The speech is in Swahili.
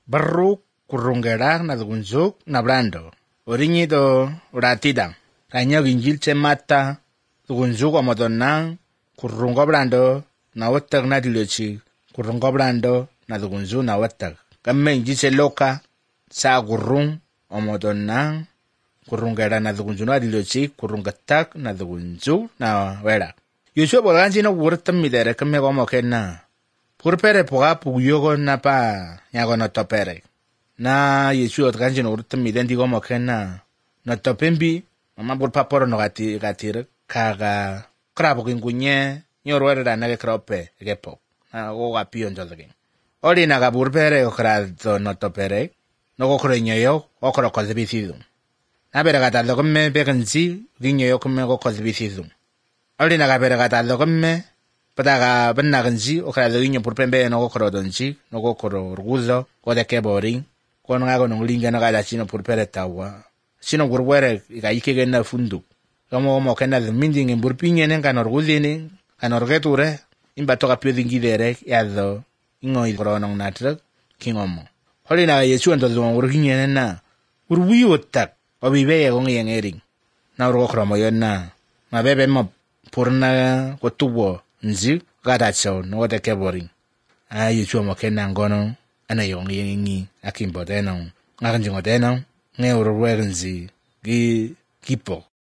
barruk kurungerak na dugunzuk na brando. Orinyido uratida. Kanyog injil mata dugunzuk omodonang kurungo brando na wotag na dilochi kurungo brando na dugunzuk na wotag. Kamme injil loka sa kurung omodonang kurungera na dugunzuk na dilochi kurungatak na dugunzuk na wera. Yusuf bolganji na wurtam midere kamme gomo kenna. Purpere poga puyogo na pa nyago no topere. Na Yeshu otganji no wurtam midende gomo kenna. No topembi mama burpaporo no gatir kaga krabo kingunye nyorwere da nage krope gepo. Na go gapio ndolge. Ori na gaburpere okrado no topere. No go krenyo okro kozbisidu. Na bere gataldo komme beganzi ginyo komme go kozbisidu. Ori na gabere gataldo komme padaga benaganzi okrado ginyo purpembe no go krodonzi no go kro orgullo go de kebori con ngago no linga no gada chino purpere tawa. Sino gurwere ga ikege na fundu. Como kena de minding en burpiñe en kan orgulline kan orgeture imba toka pedingidere yado ingo idronong natra kingomo. Holi na Yesu ando do urgiñe na urwi otak obibe gon yen ering. Na urgo kromo yona mabebe mo purna kotubo nzi gada cho no de kebori. Yesu mo kena ngono ana yong yengi akimbo deno ngakanjingo deno nge urwenzi gi kipo